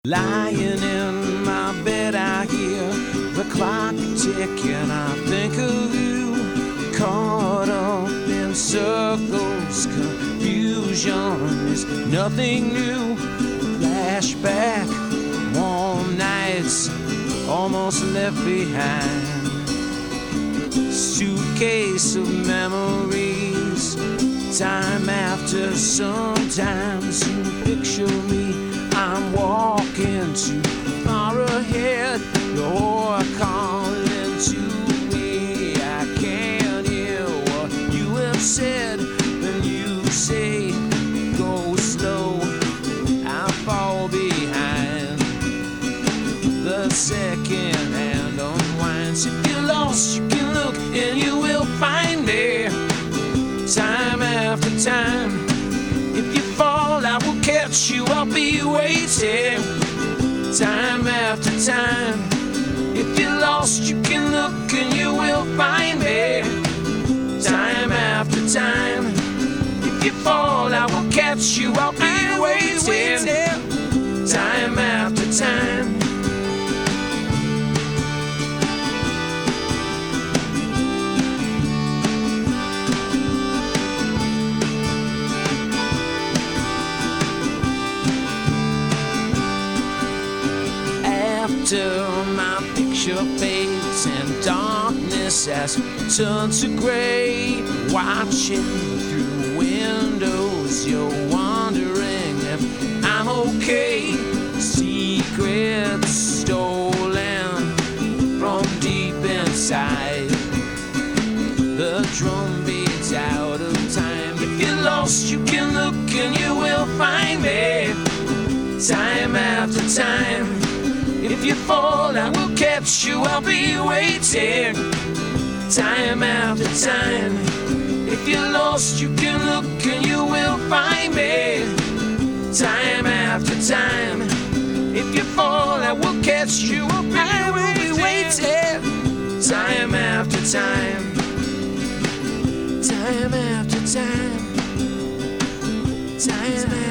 Lying in my bed, I hear the clock ticking. I think of you, caught up in circles. Confusion is nothing new. Flashback, warm nights almost left behind. Suitcase of memories, time after sometimes you picture me. I'm walking too far ahead. You're calling to me. I can't hear what you have said. When you say go slow, I fall behind. The second hand unwinds. If you're lost, you can look and you will find me. Time after time. If you fall, I will catch you, I'll be waiting. Time after time. If you're lost, you can look and you will find me. Time after time. If you fall, I will catch you, I'll be waiting. Time after time. After my picture fades and darkness has turned to gray, watching through windows, you're wondering if I'm okay. Secrets stolen from deep inside. The drum beats out of time. If you're lost, you can look and you will find me. Time after time. If you fall, I will catch you, I'll be waiting. Time after time. If you're lost, you can look and you will find me. Time after time. If you fall, I will catch you, I will be waiting. Time after time. Time after time. Time after time.